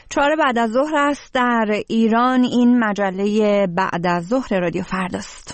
4 بعد از ظهر است در ایران. این مجله بعد از ظهر رادیو فرداست.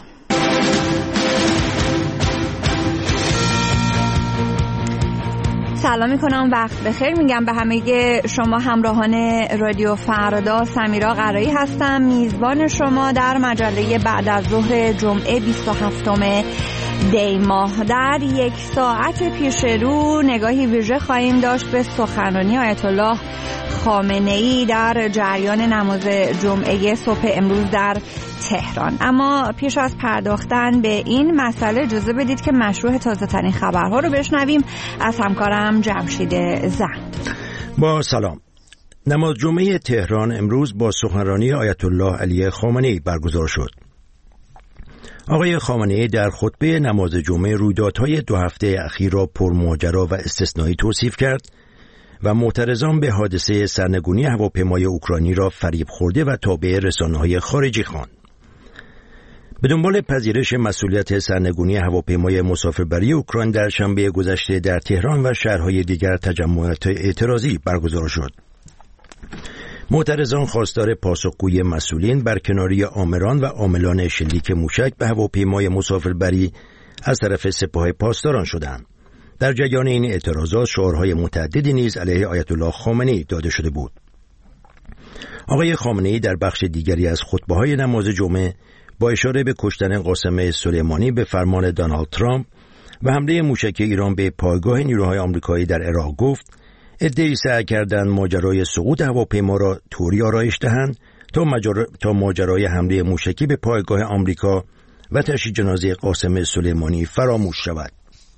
سلام میکنم، وقت بخیر میگم به همه شما همراهان رادیو فردا. سمیرا قرایی هستم، میزبان شما در مجله بعد از ظهر جمعه 27 دی ماه. در یک ساعت پیش رو نگاهی ویژه خواهیم داشت به سخنرانی آیت الله خامنه‌ای در جریان نماز جمعه صبح امروز در تهران. اما پیش از پرداختن به این مسئله اجازه بدید که مشروع تازه ترین خبرها رو بشنویم از همکارم جمشید زند. با سلام. نماز جمعه تهران امروز با سخنرانی آیت الله علی خامنه‌ای برگزار شد. آقای خامنه‌ای در خطبه نماز جمعه رویدادهای 2 هفته اخیر را پرماجرا و استثنایی توصیف کرد و معترضان به حادثه سرنگونی هواپیمای اوکراینی را فریب خورده و تابع رسانه‌های خارجی خواند. به دنبال پذیرش مسئولیت سرنگونی هواپیمای مسافربری اوکراین در شنبه گذشته در تهران و شهرهای دیگر تجمعات اعتراضی برگزار شد. معترضان خواستار پاسخگویی مسئولین برکناری آمران و عاملان شلیک موشک به هواپیمای مسافربری از طرف سپاه پاسداران شدند. در جریان این اعتراضات شعارهای متعددی نیز علیه آیت الله خامنه‌ای داده شده بود. آقای خامنه‌ای در بخش دیگری از خطبه‌های نماز جمعه با اشاره به کشتن قاسم سلیمانی به فرمان دونالد ترامپ و حمله موشکی ایران به پایگاه نیروهای آمریکایی در عراق گفت عده‌ای سعی کردند ماجرای سقوط هواپیما را طوری آرایش دهند تا ماجرای حمله موشکی به پایگاه آمریکا و تشییع جنازه قاسم سلیمانی فراموش شود.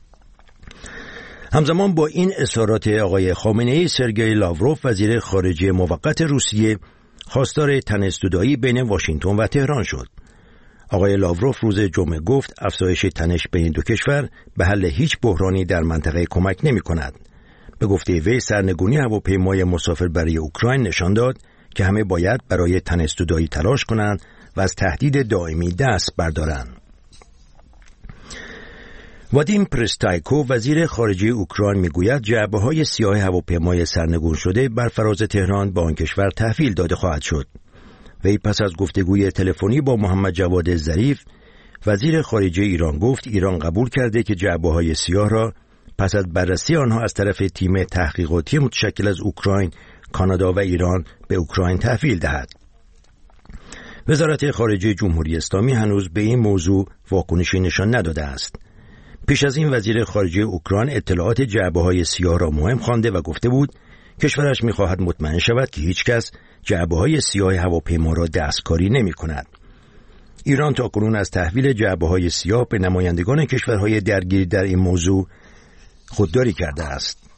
همزمان با این اظهارات آقای خامنه‌ای، سرگئی لاوروف وزیر خارجه موقت روسیه خواستار تنش‌زدایی بین واشنگتن و تهران شد. آقای لاوروف روز جمعه گفت افزایش تنش بین دو کشور به حل هیچ بحرانی در منطقه کمک نمی‌کند. به گفته وی سرنگونی هواپیمای مسافربری اوکراین نشان داد که همه باید برای تنش‌زدایی تلاش کنند و از تهدید دائمی دست بردارند. وادیم پرستایکو وزیر خارجه اوکراین میگوید جعبه‌های سیاه هواپیمای سرنگون شده بر فراز تهران به آن کشور تحویل داده خواهد شد. وی پس از گفتگوی تلفنی با محمد جواد ظریف وزیر خارجه ایران گفت ایران قبول کرده که جعبه‌های سیاه را پس از بررسی آنها از طرف تیم تحقیقاتی متشکل از اوکراین، کانادا و ایران به اوکراین تحویل دهد. وزارت خارجه جمهوری اسلامی هنوز به این موضوع واکنشی نشان نداده است. پیش از این وزیر خارجه اوکراین اطلاعات جعبه‌های سیاه را مهم خوانده و گفته بود کشورش می‌خواهد مطمئن شود که هیچ کس جعبه‌های سیاه هواپیما را دستکاری نمی‌کند. ایران تاکنون از تحویل جعبه‌های سیاه به نمایندگان کشورهای درگیر در این موضوع خودداری کرده است.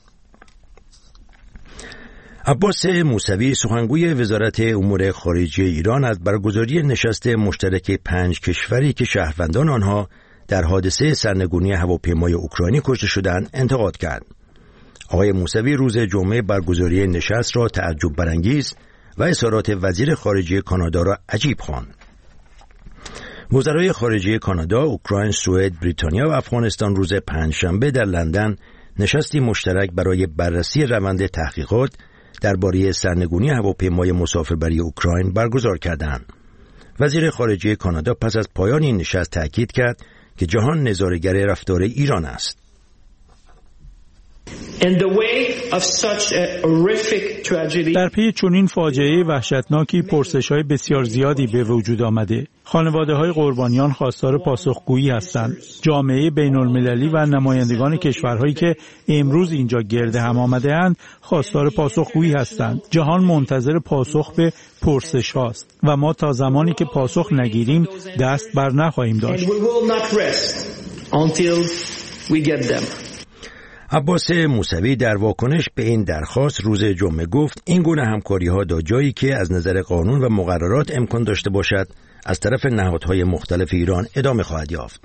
عباس موسوی سخنگوی وزارت امور خارجه ایران از برگزاری نشست مشترک 5 کشوری که شهروندان آنها در حادثه سرنگونی هواپیمای اوکراینی کشته شدند انتقاد کرد. آقای موسوی روز جمعه برگزاری نشست را تعجب برانگیز و اظهارات وزیر خارجه کانادا را عجیب خواند. وزرای خارجه کانادا، اوکراین، سوئد، بریتانیا و افغانستان روز پنجشنبه در لندن نشستی مشترک برای بررسی روند تحقیقات درباره سرنگونی هواپیمای مسافربری اوکراین برگزار کردند. وزیر خارجه کانادا پس از پایان این نشست تاکید کرد که جهان نظاره‌گر رفتار ایران است. در پی چنین فاجعه وحشتناکی پرسش‌های بسیار زیادی به وجود آمده. خانواده‌های قربانیان خواستار پاسخگویی هستند. جامعه بین‌المللی و نمایندگان کشورهایی که امروز اینجا گرد هم آمده‌اند خواستار پاسخگویی هستند. جهان منتظر پاسخ به پرسش هاست و ما تا زمانی که پاسخ نگیریم دست بر نخواهیم داشت. عباس موسوی در واکنش به این درخواست روز جمعه گفت این گونه همکاری‌ها تا جایی که از نظر قانون و مقررات امکان داشته باشد از طرف نهادهای مختلف ایران ادامه خواهد یافت.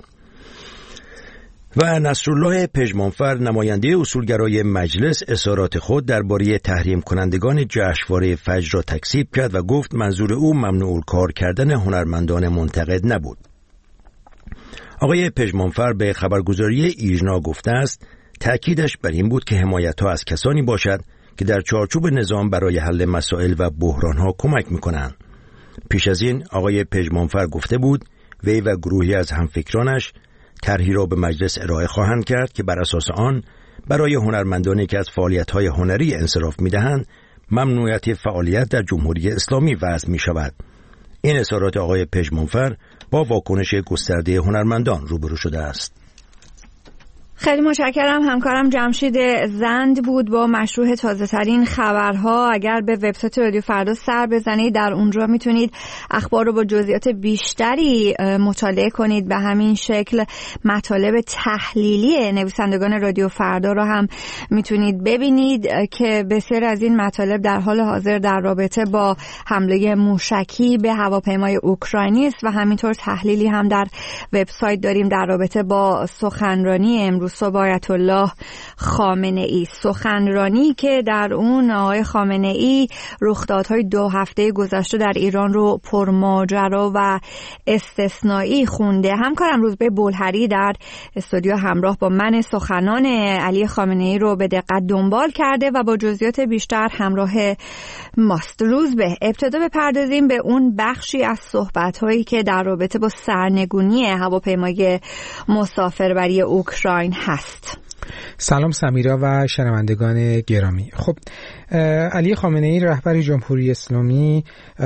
و نصرالله پژمانفر نماینده اصولگرای مجلس اظهارات خود درباره تحریم کنندگان جشنواره فجر را تکذیب کرد و گفت منظور او ممنوع الکار کردن هنرمندان منتقد نبود. آقای پژمانفر به خبرگزاری ایرنا گفته است تأکیدش بر این بود که حمایت‌ها از کسانی باشد که در چارچوب نظام برای حل مسائل و بحرانها کمک میکنند. پیش از این آقای پژمانفر گفته بود وی و گروهی از همفکرانش طرحی را به مجلس ارائه خواهند کرد که بر اساس آن برای هنرمندانی که از فعالیت‌های هنری انصراف می‌دهند ممنوعیت فعالیت در جمهوری اسلامی وضع می‌شود. این اظهارات آقای پژمانفر با واکنش گسترده هنرمندان روبرو شده است. خیلی متشکرم. همکارم جمشید زند بود با مشروع تازه ترین خبرها. اگر به وبسایت رادیو فردا سر بزنید در اونجا میتونید اخبار رو با جزئیات بیشتری مطالعه کنید. به همین شکل مطالب تحلیلی نویسندگان رادیو فردا رو هم میتونید ببینید که بسیار از این مطالب در حال حاضر در رابطه با حمله موشکی به هواپیمای اوکراینی است و همینطور تحلیلی هم در وبسایت داریم در رابطه با سخنرانی امروز صبح آیت الله خامنه ای، سخنرانی که در اون آقای خامنه ای رخدادهای 2 هفته گذشته در ایران رو پرماجرا و استثنایی خونده. همکارم روزبه بلحری در استودیو همراه با من سخنان علی خامنه ای رو به دقت دنبال کرده و با جزئیات بیشتر همراه ماست. روزبه، ابتدا بپردازیم به اون بخشی از صحبت‌هایی که در رابطه با سرنگونی هواپیمای مسافربری اوکراین هست. سلام سمیرا و شنوندگان گرامی. خب علی خامنه ای رهبر جمهوری اسلامی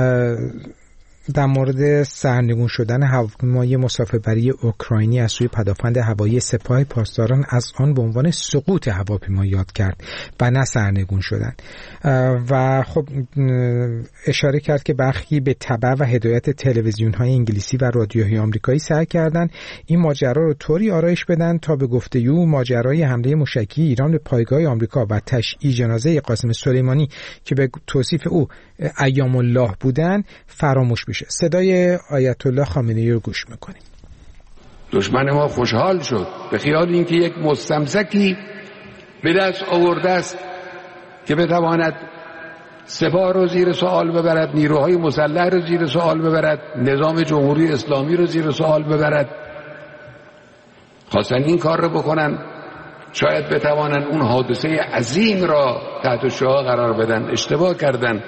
در مورد سرنگون شدن هواپیمای مسافربری اوکراینی از سوی پدافند هوایی سپاه پاسداران از آن به عنوان سقوط هواپیما یاد کرد و نه سرنگون شدن و خب اشاره کرد که برخی به تبع و هدایت تلویزیون‌های انگلیسی و رادیوهای آمریکایی سعی کردند این ماجرا رو طوری آرایش بدن تا به گفته او ماجرای حمله موشکی ایران به پایگاه آمریکا و تشییع جنازه قاسم سلیمانی که به توصیف او ایام الله بودن فراموش بشه. صدای آیت الله خامنه ای رو گوش میکنیم. دشمن ما خوشحال شد به خیال اینکه یک مستمسکی به دست آورده است که بتواند سپاه رو زیر سوال ببرد، نیروهای مسلح رو زیر سوال ببرد، نظام جمهوری اسلامی رو زیر سوال ببرد. خواستن این کار رو بکنن، شاید بتوانن اون حادثه عظیم را تحت شعاع قرار بدن. اشتباه کردن.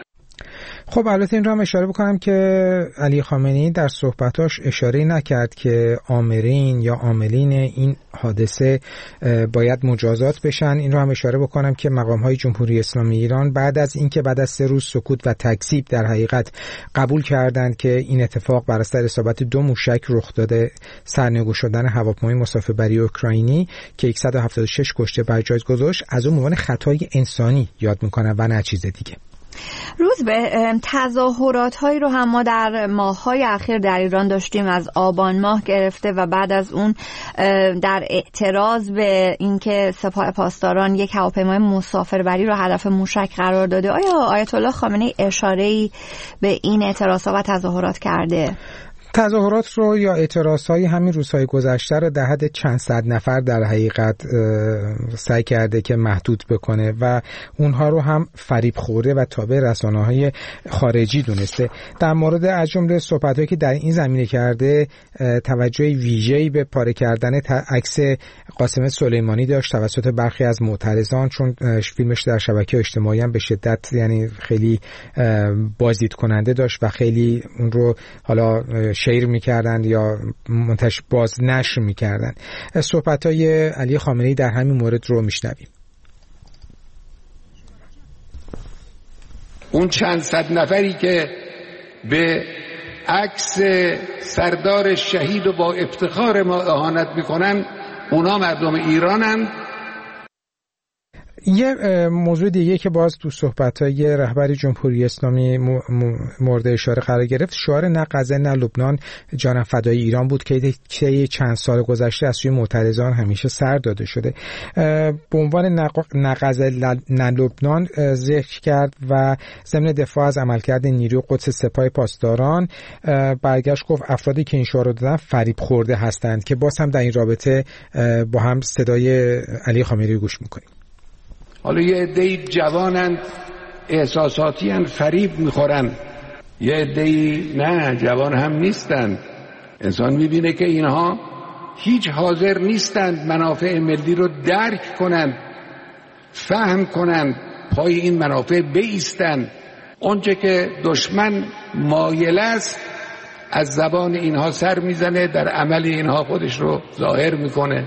خب البته این را هم اشاره بکنم که علی خامنه‌ای در صحبتاش اشاره نکرد که آمرین یا عاملین این حادثه باید مجازات بشن. این را هم اشاره بکنم که مقام‌های جمهوری اسلامی ایران بعد از اینکه بعد از 3 روز سکوت و تکذیب در حقیقت قبول کردند که این اتفاق بر اثر اصابت 2 موشک رخ داده، سرنگون شدن هواپیمای مسافربری اوکراینی که 176 کشته بر جای گذاشت، از اون عنوان خطای انسانی یاد میکنن و نه چیز دیگه. روز به تظاهرات هایی رو هم ما در ماه‌های اخیر در ایران داشتیم، از آبان ماه گرفته و بعد از اون در اعتراض به اینکه سپاه پاسداران یک هواپیمای مسافربری رو هدف موشک قرار داده. آیا آیت الله خامنه ای اشاره‌ای به این اعتراضات و تظاهرات کرده؟ تظاهرات رو یا اعتراضهای همین روزهای گذشته رو در حد چند صد نفر در حقیقت سعی کرده که محدود بکنه و اونها رو هم فریب خورده و تابع رسانه‌های خارجی دونسته. در مورد از جمله صحبت‌هایی که در این زمینه کرده، توجه ویژه‌ای به پاره کردن عکس قاسم سلیمانی داشت توسط برخی از معترضان، چون فیلمش در شبکه اجتماعی هم به شدت یعنی خیلی بازدید کننده داشت و خیلی اون رو حالا شیر می‌کردند یا منتشر باز نشر می‌کردند. صحبت‌های علی خامنه‌ای در همین مورد رو میشنویم. اون چند صد نفری که به عکس سردار شهید و با افتخار ما اهانت میکنن، اونا مردم ایرانن. یه موضوع دیگه که باز تو صحبت‌های رهبر جمهوری اسلامی مورد اشاره قرار گرفت، شعار نه غزه نه لبنان جانم فدای ایران بود که چند سال گذشته از سوی معترضان همیشه سر داده شده. به عنوان نه غزه نه لبنان ذکر کرد و ضمن دفاع از عملکرد نیروی قدس سپاه پاسداران برگشت گفت افرادی که این شعار رو دادن فریب خورده هستند، که باز هم در این رابطه با هم صدای علی خامنه‌ای گوش می‌کنیم. حالا یه عده‌ای جوانند، احساساتی هستند، فریب میخورن. یه عده‌ای نه، جوان هم نیستند. انسان میبینه که اینها هیچ حاضر نیستند منافع ملی رو درک کنند، فهم کنند، پای این منافع بایستند. اونچه که دشمن مایل است از زبان اینها سر میزنه، در عمل اینها خودش رو ظاهر میکنه.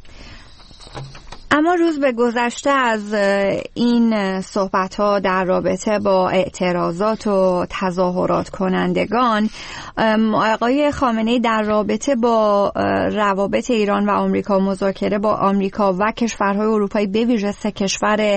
اما روز به گذشته از این صحبت‌ها در رابطه با اعتراضات و تظاهرات کنندگان، آقای خامنه‌ای در رابطه با روابط ایران و آمریکا، مذاکره با آمریکا و کشورهای اروپایی، به ویژه سه کشور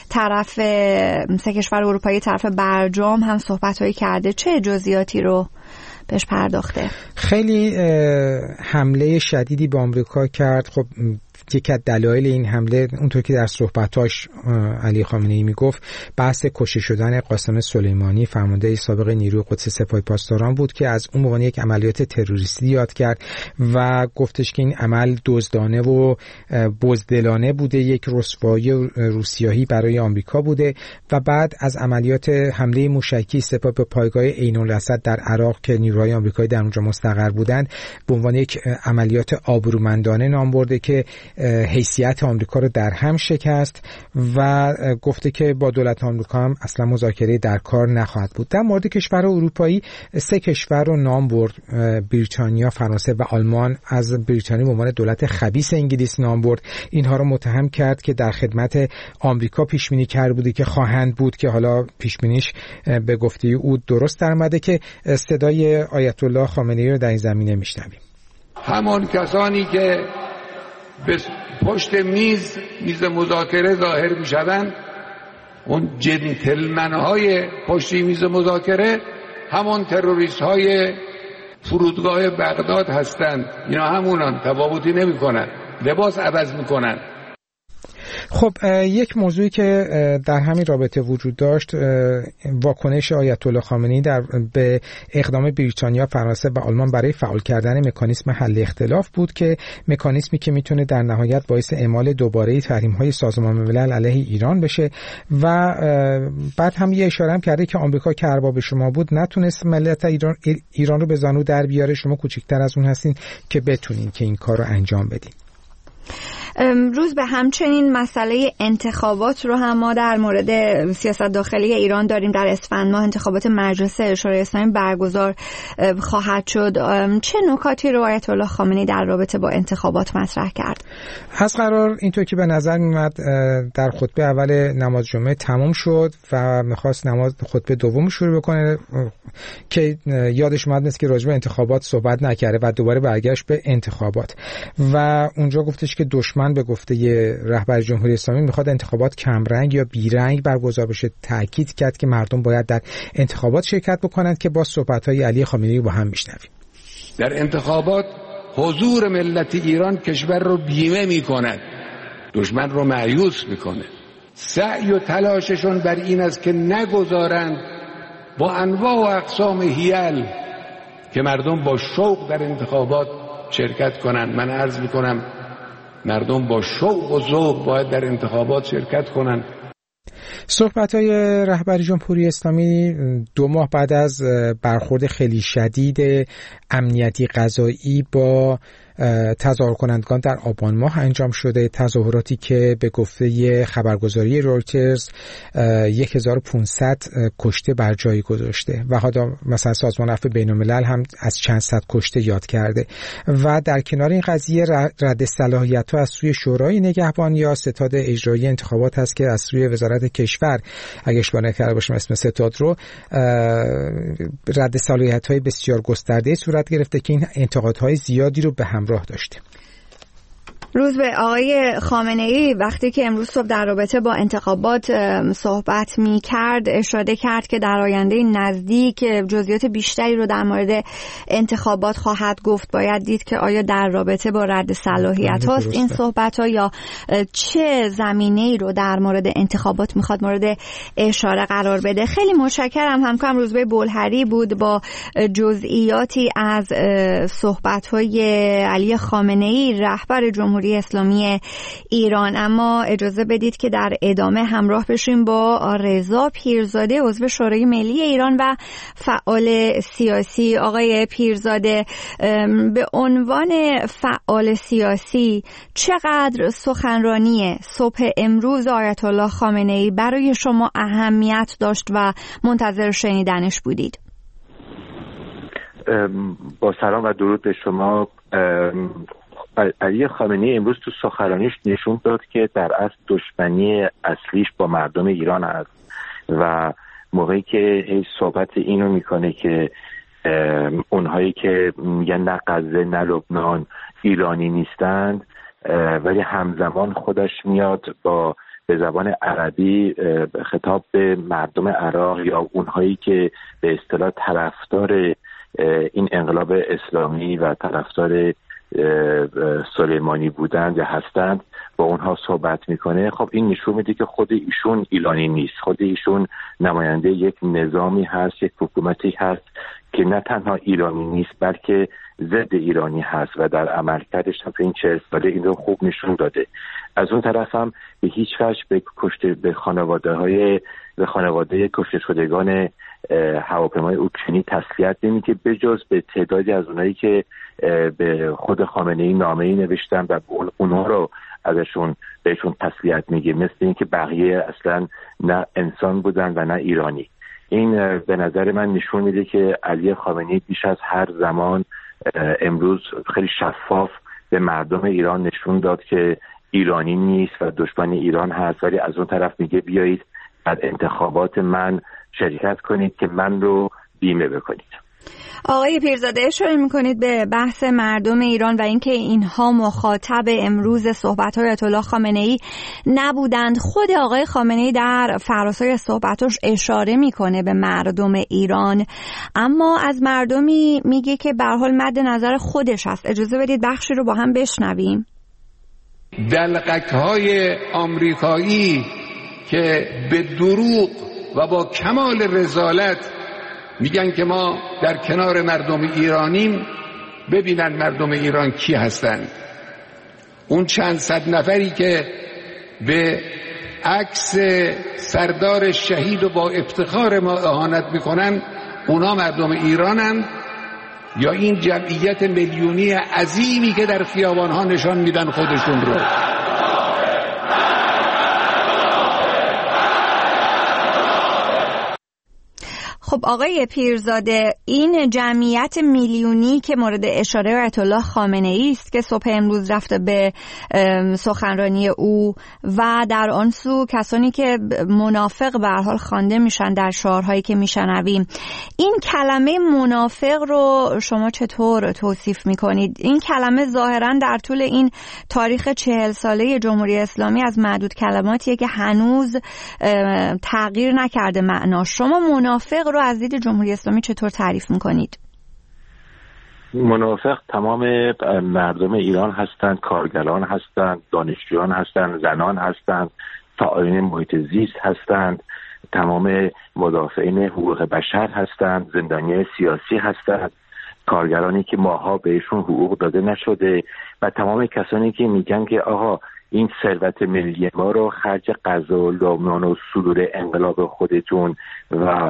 اروپایی طرف برجام هم صحبت‌هایی کرده. چه جزئیاتی رو بهش پرداخته؟ خیلی حمله شدیدی به آمریکا کرد. خب یکی از دلایل این حمله، اونطور که در صحبتاش علی خامنه‌ای میگفت، بحث کشته شدن قاسم سلیمانی، فرمانده سابق نیروی قدس سپاه پاسداران بود که از اون موقع یک عملیات تروریستی یاد کرد و گفتش که این عمل دزدانه و بزدلانه بوده، یک رسوایی روسیاهی برای آمریکا بوده و بعد از عملیات حمله موشکی سپاه به پایگاه عین الاسد در عراق که نیروهای آمریکایی در اونجا مستقر بودند به عنوان یک عملیات آبرومندانه نام برده که حیثیت آمریکا رو در هم شکست و گفته که با دولت آمریکا هم اصلا مذاکره در کار نخواهد بود. در مورد کشور اروپایی سه کشور رو نام برد، بریتانیا، فرانسه و آلمان. از بریتانیا به عنوان دولت خبیث انگلیس نام برد. اینها رو متهم کرد که در خدمت آمریکا پیش بینی کرده بوده که خواهند بود، که حالا پیش بینیش به گفته او درست درآمده. که صدای آیت الله خامنه‌ای رو در این زمینه میشنویم. همان کسانی که به پشت میز مذاکره ظاهر میشوند، اون جنتلمن های پشت میز مذاکره همون تروریست های فرودگاه بغداد هستند. اینا همونان، تفاوتی نمی کنن، لباس عوض میکنن. خب یک موضوعی که در همین رابطه وجود داشت، واکنش آیت الله خامنه‌ای به اقدام بریتانیا، فرانسه و آلمان برای فعال کردن مکانیزم حل اختلاف بود که مکانیزمی که میتونه در نهایت باعث اعمال دوباره تحریم‌های سازمان ملل علیه ایران بشه و بعد هم یه اشاره هم کرده که آمریکا که ارباب شما بود نتونست ملت ایران رو به زانو در بیاره، شما کوچکتر از اون هستین که بتونین که این کار رو انجام بدین. روز به همچنین مسئله انتخابات رو هم ما در مورد سیاست داخلی ایران داریم. در اسفند ماه انتخابات مجلس شورای اسلامی برگزار خواهد شد. چه نکاتی رو آیت الله خامنه‌ای در رابطه با انتخابات مطرح کرد؟ از قرار اینطور که به نظر میاد در خطبه اول نماز جمعه تمام شد و میخواست نماز خطبه دوم شروع بکنه که یادش اومد که راجع به انتخابات صحبت نکرده و دوباره برگشت به انتخابات و اونجا گفتش که دشمن به گفته رهبر جمهوری اسلامی میخواد انتخابات کمرنگ یا بیرنگ برگزار بشه. تاکید کرد که مردم باید در انتخابات شرکت بکنند که با صحبت‌های علی خامنه‌ای با هم میشنویم. در انتخابات حضور ملت ایران کشور رو بیمه میکند، دشمن رو مایوس میکنه. سعی و تلاششون بر این است که نگذارند با انواع و اقسام حیل که مردم با شوق در انتخابات شرکت کنند. من عرض میکنم مردم با شوق و ذوق باید در انتخابات شرکت کنند. صحبت‌های رهبر جمهوری اسلامی 2 ماه بعد از برخورد خیلی شدید امنیتی قضایی با تظاهر کنندگان در آبان ماه انجام شده، تظاهراتی که به گفته خبرگزاری رویترز 1500 کشته بر جای گذاشته و حالا مثلا سازمان عفو بین‌الملل هم از چند صد کشته یاد کرده و در کنار این قضیه رد صلاحیت‌ها از سوی شورای نگهبان یا ستاد اجرایی انتخابات هست که از سوی وزارت کشور، اگه اشتباه نکرده باشم اسم ستاد رو، رد صلاحیت‌های بسیار گسترده صورت گرفته که این انتقادهای زیادی رو به همراه داشته. روز به آقای خامنه‌ای وقتی که امروز صبح در رابطه با انتخابات صحبت می کرد اشاره کرد که در آینده نزدیک جزئیات بیشتری رو در مورد انتخابات خواهد گفت. باید دید که آیا در رابطه با رد صلاحیت هاست این صحبت ها یا چه زمینه‌ای رو در مورد انتخابات میخواد مورد اشاره قرار بده. خیلی متشکرم. همکارم روزبه بولهری بود با جزئیاتی از صحبت های علی خامنه‌ای رهبر جمهوری جمهوری اسلامی ایران. اما اجازه بدید که در ادامه همراه بشیم با رضا پیرزاده، عضو شورای ملی ایران و فعال سیاسی. آقای پیرزاده، به عنوان فعال سیاسی چقدر سخنرانی صبح امروز آیت الله خامنه‌ای برای شما اهمیت داشت و منتظر شنیدنش بودید؟ با سلام و درود به شما. علی خامنه‌ای امروز تو سخنرانیش نشون داد که در اصل دشمنی اصلیش با مردم ایران است و موقعی که صحبت اینو میکنه که اونهایی که میگن نه غزه نه لبنان ایرانی نیستند، ولی همزمان خودش میاد با به زبان عربی خطاب به مردم عراق یا اونهایی که به اصطلاح طرفدار این انقلاب اسلامی و طرفدار سلیمانی بودند یا هستند با اونها صحبت میکنه. خب این نشون میده که خود ایشون ایرانی نیست، خود ایشون نماینده یک نظامی هست، یک حکومتی هست که نه تنها ایرانی نیست بلکه ضد ایرانی هست و در عملکردش تا این 40 ساله این رو خوب نشون داده. از اون طرف هم به هیچ وجه به خانواده کشته شدگان هواپیمای اوکراینی تسلیت نمیده، به جز به تعدادی از اونایی که به خود خامنه‌ای نامه‌ای نوشتن و اونها رو بهشون تسلیت میگه، مثل اینکه بقیه اصلا نه انسان بودن و نه ایرانی. این به نظر من نشون میده که علی خامنه‌ای بیش از هر زمان امروز خیلی شفاف به مردم ایران نشون داد که ایرانی نیست و دشمن ایران هست، ولی از اون طرف میگه بیایید در انتخابات من شرکت کنید که من رو بیمه بکنید. آقای پیرزاده، اشاره میکنید به بحث مردم ایران و اینکه اینها مخاطب امروز صحبت‌های آیت الله خامنه‌ای نبودند. خود آقای خامنه‌ای در فراسوی صحبتش اشاره میکنه به مردم ایران، اما از مردمی میگه که به هر حال مد نظر خودش هست. اجازه بدید بخشی رو با هم بشنویم. دلقک‌های آمریکایی که به دروغ و با کمال رذالت میگن که ما در کنار مردم ایرانیم، ببینن مردم ایران کی هستن. اون چند صد نفری که به عکس سردار شهید و با افتخار ما اهانت میکنن، اونا مردم ایرانن یا این جمعیت میلیونی عظیمی که در خیابانها نشان میدن خودشون رو؟ خب آقای پیرزاده، این جمعیت میلیونی که مورد اشاره آیت الله خامنه‌ای است که صبح امروز رفته به سخنرانی او و در آن سو کسانی که منافق به هر حال خوانده میشن در شعارهایی که میشنویم، این کلمه منافق رو شما چطور توصیف میکنید؟ این کلمه ظاهرا در طول این تاریخ 40 ساله جمهوری اسلامی از معدود کلماتیه که هنوز تغییر نکرده معناش. شما منافق رو از دید جمهوری اسلامی چطور تعریف میکنید؟ منافق تمام مردم ایران هستند، کارگران هستند، دانشجویان هستند، زنان هستند، فعالین محیط زیست هستند، تمام مدافعین حقوق بشر هستند، زندانیان سیاسی هستند، کارگرانی که ماها بهشون حقوق داده نشده و تمام کسانی که میگن که آقا این ثروت ملی ما رو خرج غزه و لبنان و صدور انقلاب خودتون و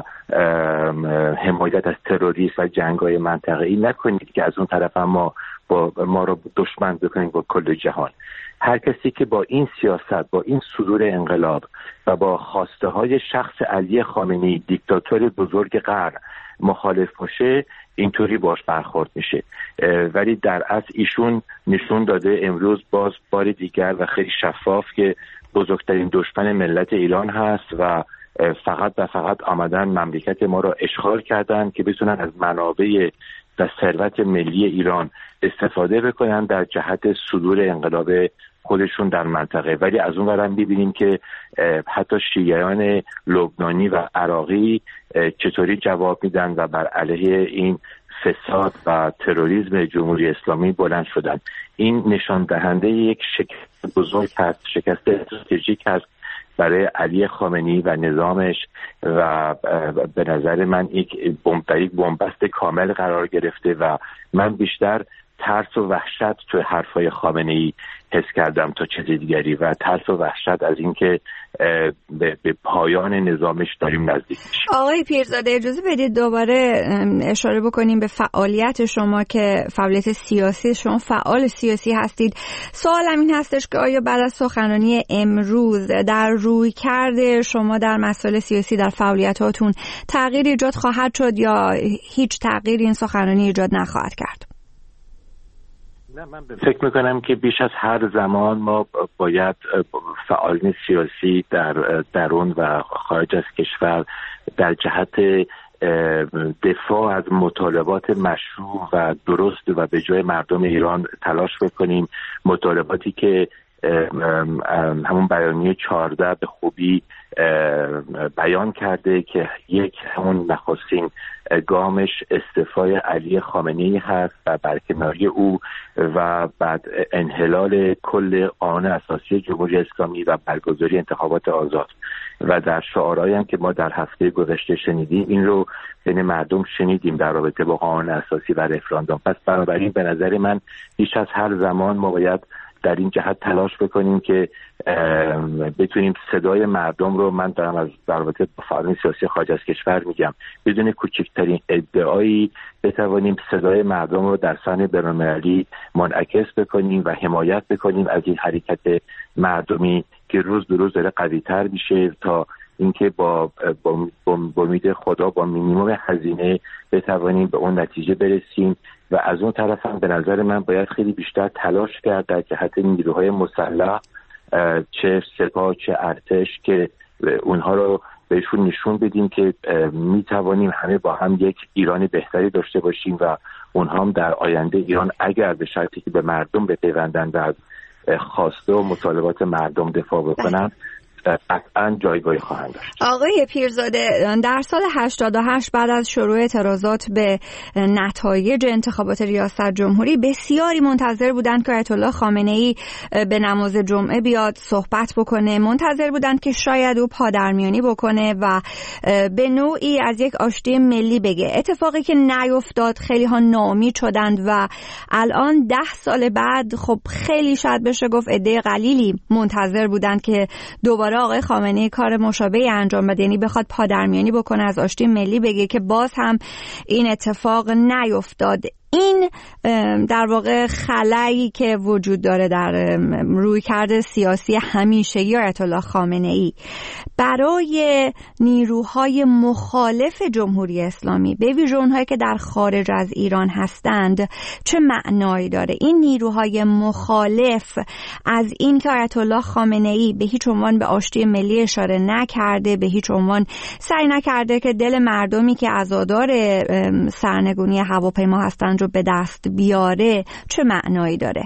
حمایت از تروریسم و جنگ‌های منطقه‌ای نکنید که از اون طرف هم ما رو دشمن بکنید با کل جهان. هر کسی که با این سیاست، با این صدور انقلاب و با خواسته های شخص علی خامنه‌ای دیکتاتور بزرگ قرن مخالف باشه، اینطوری باش برخورد میشه. ولی در اصل ایشون نشون داده امروز باز بار دیگر و خیلی شفاف که بزرگترین دشمن ملت ایران هست و فقط آمدن مملکت ما را اشغال کردن که بتونن از منابع و ثروت ملی ایران استفاده بکنن در جهت صدور انقلاب خودشون در منطقه. ولی از اون ورم ببینیم که حتی شیعیان لبنانی و عراقی چطوری جواب میدن و بر علیه این فساد و تروریسم جمهوری اسلامی بلند شدن. این نشان دهنده یک شکست بزرگ هست، شکست استراتژیک هست برای علی خامنه‌ای و نظامش و به نظر من یک بنبست کامل قرار گرفته و من بیشتر ترس و وحشت توی حرفای خامنه‌ای حس کردم تا چیز دیگری، و ترس و وحشت از اینکه به پایان نظامش داریم نزدیک میشیم. آقای پیرزاده اجازه بدید دوباره اشاره بکنیم به فعالیت شما که فعالیت سیاسی شما، فعال سیاسی هستید. سوالم این هستش که آیا بعد از سخنرانی امروز در رویکرد شما در مسائل سیاسی در فعالیتاتون تغییر ایجاد خواهد شد یا هیچ تغییری این سخنرانی ایجاد نخواهد کرد؟ نه، من فکر میکنم که بیش از هر زمان ما باید فعالین سیاسی در درون و خارج از کشور در جهت دفاع از مطالبات مشروع و درست و به جای مردم ایران تلاش بکنیم. مطالباتی که همون بیانیه 14 به خوبی بیان کرده که یک همون نخستین گامش استعفای علی خامنه‌ای هست و برکناری او و بعد انحلال کل قانون اساسی جمهوری اسلامی و برگزاری انتخابات آزاد. و در شعارهایی هم که ما در هفته گذشته شنیدیم این رو بین مردم شنیدیم در رابطه با قانون اساسی و رفراندوم. پس بنابراین به نظر من بیش از هر زمان ما باید در این جهت تلاش بکنیم که بتونیم صدای مردم رو، من دارم از در رابطه با فعالین سیاسی خارج از کشور میگم، بدون کوچکترین ادعایی بتوانیم صدای مردم رو در صحنه بین‌المللی منعکس بکنیم و حمایت بکنیم از این حرکت مردمی که روز به روز داره قوی‌تر میشه تا اینکه با امید خدا با مینیمم هزینه بتوانیم به اون نتیجه برسیم. و از اون طرف هم به نظر من باید خیلی بیشتر تلاش کرد در جهت نیروهای مسلح، چه سپاه چه ارتش، که اونها رو بهشون نشون بدیم که میتوانیم همه با هم یک ایران بهتری داشته باشیم و اونها هم در آینده ایران اگر به شرطی که به مردم بپیوندند و از خواسته و مطالبات مردم دفاع بکنند قطعاً جایگاهی خواهند داشت. آقای پیرزاده، در سال 88 بعد از شروع اعتراضات به نتایج انتخابات ریاست جمهوری بسیاری منتظر بودند که آیت الله خامنه‌ای به نماز جمعه بیاد صحبت بکنه، منتظر بودند که شاید او پادرمیانی بکنه و به نوعی از یک آشتی ملی بگه. اتفاقی که نیفتاد، خیلی ها ناامید شدند و الان 10 سال بعد خب خیلی شاید بشه گفت عده قلیلی منتظر بودند که دوباره آقای خامنه‌ای کار مشابهی انجام بده، یعنی بخواد پادرمیانی بکنه، از آشتی ملی بگه، که باز هم این اتفاق نیفتاد. این در واقع خلایی که وجود داره در رویکرد سیاسی همیشگی آیت الله خامنه‌ای برای نیروهای مخالف جمهوری اسلامی، به ویژه اونهایی که در خارج از ایران هستند، چه معنایی داره؟ این نیروهای مخالف از این که آیت الله خامنه‌ای به هیچ عنوان به آشتی ملی اشاره نکرده، به هیچ عنوان سعی نکرده که دل مردمی که عزادار سرنگونی هواپیما هستند رو به دست بیاره، چه معنایی داره؟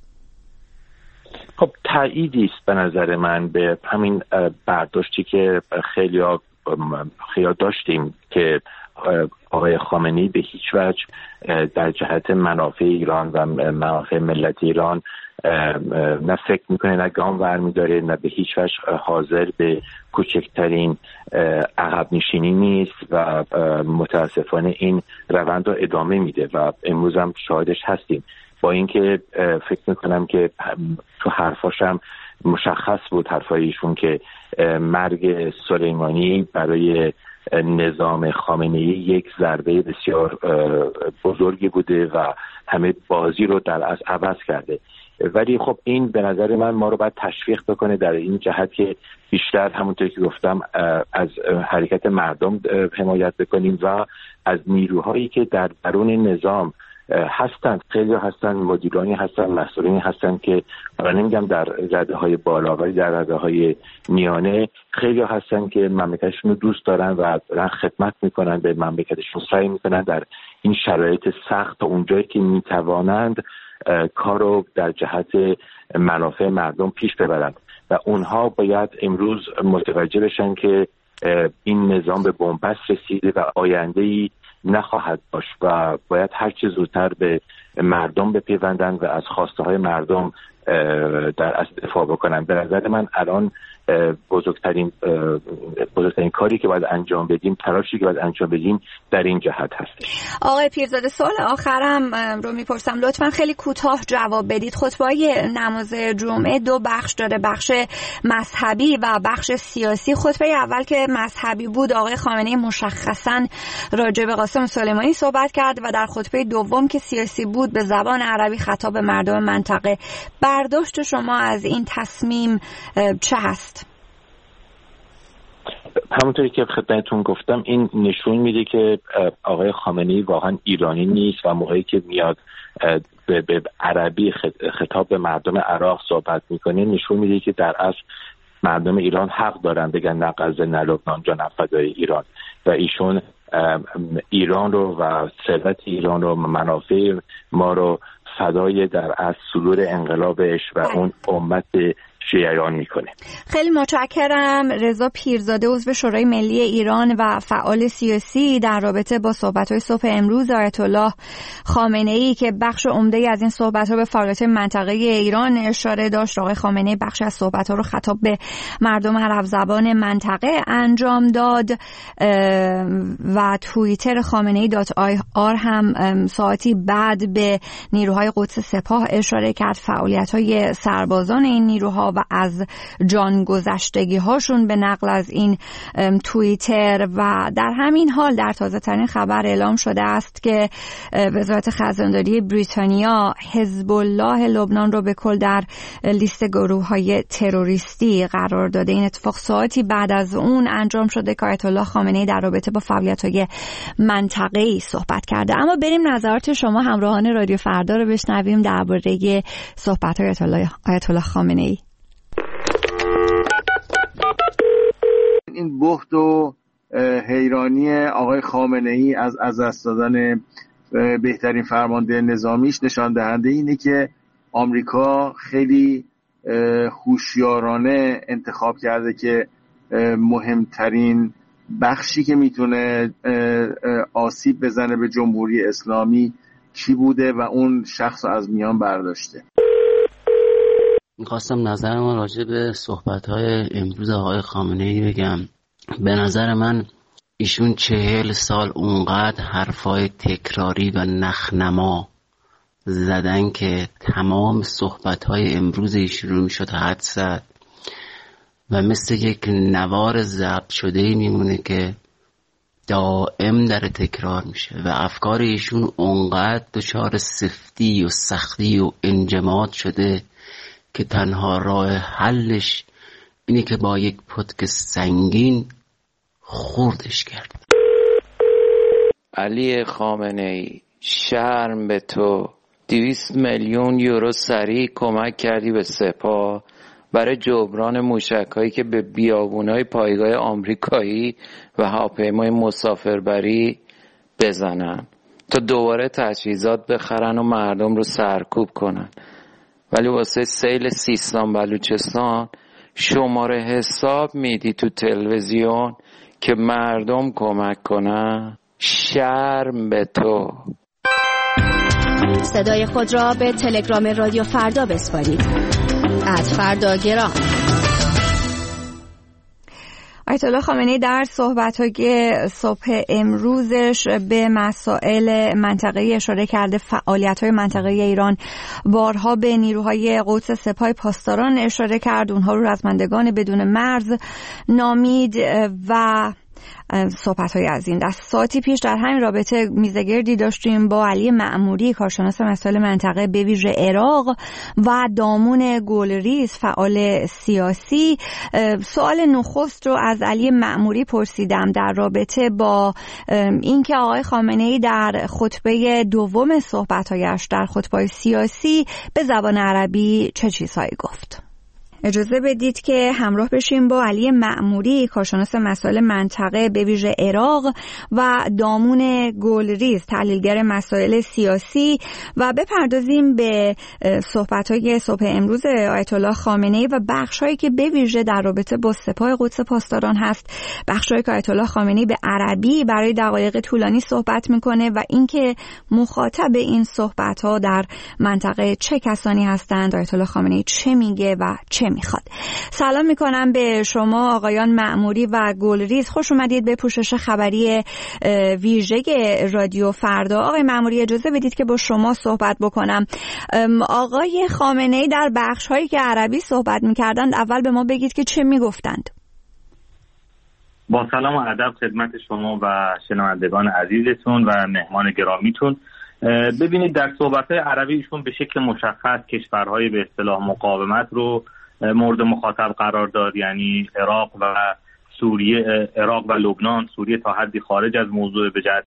خب تأییدی است به نظر من به همین برداشتی که خیلی داشتیم که آقای خامنه‌ای به هیچ وجه در جهت منافع ایران و منافع ملت ایران نه فکر میکنه، نه گام برمیداره، نه به هیچ وجه حاضر به کوچکترین عقب نشینی نیست و متاسفانه این روند رو ادامه میده و امروز هم شاهدش هستیم. با اینکه فکر میکنم که تو حرفاشم مشخص بود حرفایشون که مرگ سلیمانی برای نظام خامنه‌ای یک ضربه بسیار بزرگی بوده و همه بازی رو در از عوض کرده. ولی خب این به نظر من ما رو باید تشویق بکنه در این جهت که بیشتر همونطور که گفتم از حرکت مردم حمایت بکنیم و از نیروهایی که در درون نظام هستند، خیلی هستند، مدیرانی هستند، مسئولینی هستند که من نمیگم در رده بالا ولی در رده میانه خیلی هستند که مملکتشون رو دوست دارن و دارن خدمت میکنن به مملکتشون، سعی میکنن در این شرایط سخت تا اونجایی که میتوانند کارو در جهت منافع مردم پیش ببرند و اونها باید امروز متوجه بشن که این نظام به بنبست رسیده و آینده‌ای نخواهد داشت و باید هر چه زودتر به مردم بپیوندن و از خواسته های مردم در اصل دفاع بکنن. به نظر من الان بزرگترین کاری که باید انجام بدیم، تلاشی که باید انجام بدیم در این جهت هست. آقای پیرزاده، سوال آخرم رو میپرسم، لطفاً خیلی کوتاه جواب بدید. خطبه‌های نماز جمعه دو بخش داره، بخش مذهبی و بخش سیاسی. خطبه اول که مذهبی بود، آقای خامنه‌ای مشخصاً راجع به قاسم سلیمانی صحبت کرد و در خطبه دوم که سیاسی بود به زبان عربی خطاب به مردم منطقه. برداشت شما از این تصمیم چه هست؟ همونطوری که خدمتتون گفتم، این نشون میده که آقای خامنه‌ای واقعا ایرانی نیست و موقعی که میاد به عربی خطاب به مردم عراق صحبت میکنه نشون میده که در اصل مردم ایران حق دارن بگن نه غزه نه لبنان جان فدای ایران، و ایشون ایران رو و ثروت ایران رو، منافع ما رو فدای در اصل صدور انقلابش و اون امت شیعیان میکنه. خیلی متشکرم. رضا پیرزاده، عضو شورای ملی ایران و فعال سیاسی، در رابطه با صحبت‌های صبح امروز آیت الله خامنه‌ای که بخش عمده‌ای از این صحبت‌ها به فعالیت منطقه ایران اشاره داشت. آقای خامنه‌ای بخش از صحبت‌ها رو خطاب به مردم عرب زبان منطقه انجام داد و توییتر خامنه‌ای.ir هم ساعتی بعد به نیروهای قدس سپاه اشاره کرد، فعالیت‌های سربازان این نیروها و از جان گذشتگی هاشون به نقل از این توییتر. و در همین حال در تازه ترین خبر اعلام شده است که وزارت خزانداری بریتانیا حزب الله لبنان رو به کل در لیست گروه‌های تروریستی قرار داده. این اتفاق ساعتی بعد از اون انجام شده که آیت الله خامنه‌ای در رابطه با فعالیت‌های منطقه‌ای صحبت کرده. اما بریم نظرات شما همراهان رادیو فردا رو بشنویم درباره صحبت‌های آیت الله خامنه‌ای. این بهت و حیرانی آقای خامنه‌ای از دست دادن بهترین فرمانده نظامیش نشان دهنده اینه که آمریکا خیلی هوشیارانه انتخاب کرده که مهمترین بخشی که میتونه آسیب بزنه به جمهوری اسلامی کی بوده و اون شخص رو از میان برداشته. میخواستم نظرم راجع به صحبت‌های امروز آقای خامنه‌ای بگم. به نظر من ایشون 40 سال اونقدر حرفای تکراری و نخنما زدن که تمام صحبت‌های امروز ایشون رو میشد حد زد و مثل یک نوار ضبط شده‌ای میمونه که دائم در تکرار میشه و افکار ایشون اونقدر دچار سفتی و سختی و انجماد شده که تنها راه حلش اینه که با یک پتک سنگین خوردش کرد. علی خامنه‌ای، شرم به تو. 200 میلیون یورو سریع کمک کردی به سپاه برای جبران موشک‌هایی که به بیابون‌های پایگاه آمریکایی و هواپیمای مسافربری بزنن تا دوباره تجهیزات بخرن و مردم رو سرکوب کنن. ولی واسه سیل سیستان بلوچستان شماره حساب میدی تو تلویزیون که مردم کمک کنن. شرم به تو. صدای خود را به تلگرام رادیو فردا بسپارید. @فرداگرام. آیت الله خامنه‌ای در صحبت‌های صبح امروزش به مسائل منطقه‌ای اشاره کرده. فعالیت‌های منطقه‌ای ایران بارها به نیروهای قدس سپاه پاسداران اشاره کرد، اونها رو رزمندگان بدون مرز نامید و صحبت‌های از این دست. ساعتی پیش در همین رابطه میزگردی داشتیم با علی معموری، کارشناس مسائل منطقه به ویژه عراق، و دامون گلریز، فعال سیاسی. سوال نخست رو از علی معموری پرسیدم در رابطه با اینکه آقای خامنه‌ای در خطبه دوم صحبت‌هایش در خطبه سیاسی به زبان عربی چه چیزهایی گفت. اجازه بدید که همراه بشیم با علی معموری، کارشناس مسائل منطقه به ویژه عراق، و دامون گلریز، تحلیلگر مسائل سیاسی، و بپردازیم به صحبت‌های صبح امروز آیت الله خامنه‌ای و بخش‌هایی که به ویژه در رابطه با سپاه قدس پاسداران هست، بخش‌هایی که آیت الله خامنه‌ای به عربی برای دقایق طولانی صحبت می‌کنه و اینکه مخاطب این صحبت‌ها در منطقه چه کسانی هستند، آیت الله خامنه‌ای چه میگه و چه میخواد. سلام میکنم به شما آقایان معموری و گلریز، خوش اومدید به پوشش خبری ویژه رادیو فردا. آقای معموری اجازه بدید که با شما صحبت بکنم. آقای خامنه‌ای در بخش هایی که عربی صحبت میکردند اول به ما بگید که چه میگفتند. با سلام و ادب خدمت شما و شنوندگان عزیزتون و مهمان گرامیتون. ببینید در صحبت‌های عربی ایشون به شکل مشخص کشورهای به اصطلاح مقاومت رو مورد مخاطب قرار داد، یعنی عراق و سوریه، عراق و لبنان، سوریه تا حدی خارج از موضوع به جهت